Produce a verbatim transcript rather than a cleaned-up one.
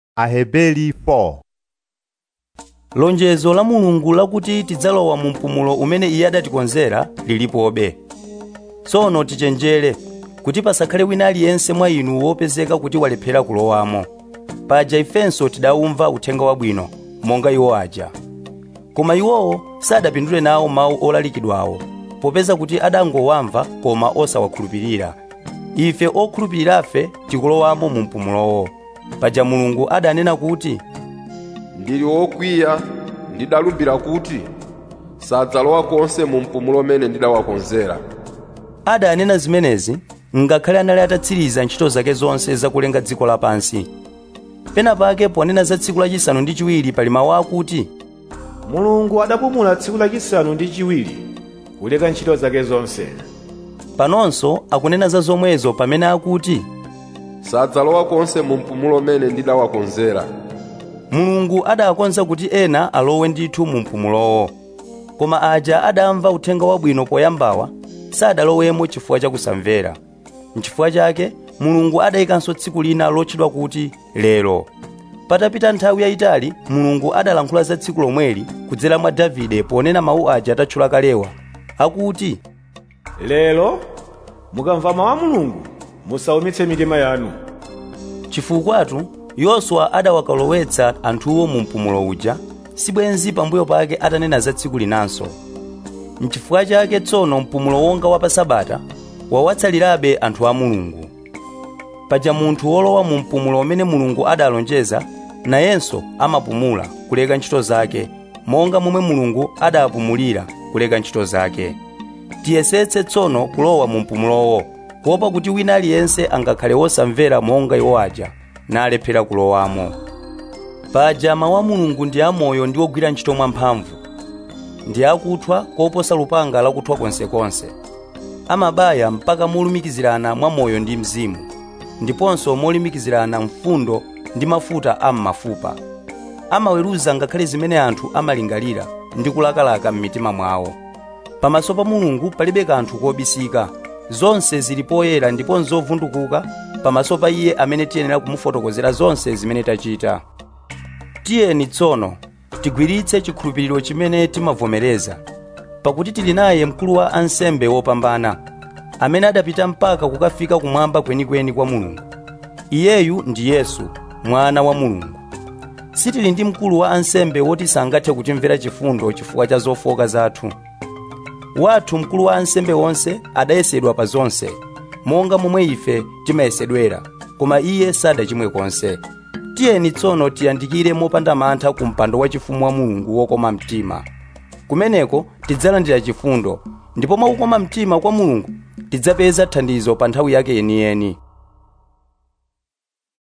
Aheberi four. Lonjezo la Mulungu lakuti tidzalowa mu mpumulo umene Iye adatikonzera lilipobe. Tsono tichenjere kuti pasakhale wina aliyense mwa inu wopezeka kuti walephera kulowamo. Paja ifenso tidawumva uthenga wabwino monga iwo aja. Koma iwowo sadapindule nawo mawu olalikidwawo, popeza kuti adangowamva koma osawakhulupirira. Ife okhulupirirafe tikulowamo mu mpumulowo. Paja Mulungu adanena kuti, ndili wokwiya ndidalumbira kuti sadzalowa konse mu mpumulo umene ndidawakonzera. Adanena zimenezi ngakhale anali atatsiriza ntchito zake zonse zakulenga dziko lapansi. Penapake ponena za tsiku lachisanu ndi chiwiri pali mawu akuti, Mulungu adapumula tsiku lachisanu ndi chiwiri kuleka ntchito zake zonse. Panonso akunena za zomwezo pamene akuti, sadzalowa konse mu mpumulo umene ndidawakonzera. Mulungu adakonza kuti ena alowe ndithu mu mpumulowo. Koma aja adamva uthenga wabwino poyambawa sadalowemo chifukwa cha kusamvera. N'chifukwa chake Mulungu adayikanso tsiku lina lotchedwa kuti lero. Patapita nthawi yayitali Mulungu adalankhula za tsiku lomweli kudzera mwa Davide ponena mawu aja atatchula kalewa akuti, Lero mukamva mawu a Mulungu musaumitse mitima yanu. Chifukwatu Yoswa adawakalowetsa anthuwo mu mpumulo uja, sibwenzi pambuyo pake atanena za tsiku linanso. N'chifukwa chake tsono mpumulo wonga wa pa Sabata wawatsalirabe anthu a Mulungu. Paja munthu wolowa mu mpumulo umene Mulungu adalonjeza, nayenso amapumula kuleka ntchito zake, monga momwe Mulungu adapumulira kuleka ntchito zake. Tiyesetse tsono kulowa mu mpumulowo, kuopa kuti wina aliyense angakhale wosamvera monga iwo aja nalephera kulowamo. Paja mawu a Mulungu ndi amoyo ndi ogwira ntchito mwamphamvu, ndi akuthwa koposa lupanga lakuthwa konsekonse. Amabaya mpaka molumikizirana mwa moyo ndi mzimu, ndiponso molumikizirana mfundo ndi mafuta a m'mafupa. Amaweruza ngakhale zimene anthu amalingalira ndi kulakalaka m'mitima mwawo. Pamaso pa Mulungu palibe kanthu kobisika, zonse zili poyera ndipo nzovundukuka pamaso pa Iye amene tiyenera kumufotokozera zonse zimene tachita. Tiyeni tsono tigwiritse chikhulupiriro chimene timavomereza, pakuti tili naye mkulu wa ansembe wopambana, amene adapita mpaka kukafika kumwamba kwenikweni kwa Mulungu. Iyeyu ndi Yesu, mwana wa Mulungu. Sitili ndi mkulu wa ansembe woti sangathe kutimvera chifundo chifukwa cha zofowoka zathu. Wathu mkulu wa ansembe wonse adayesedwa pa zonse, monga momwe ife timayesedwera, koma iye sadachimwe konse. Tiyeni tsono tiyandikire mopanda mantha ku mpando wachifumu wa Mulungu wokoma mtima. Kumeneko tidzalandira chifundo, ndipo mwa kukoma mtima kwa Mulungu tidzapeza thandizo pa nthawi yake yeniyeni.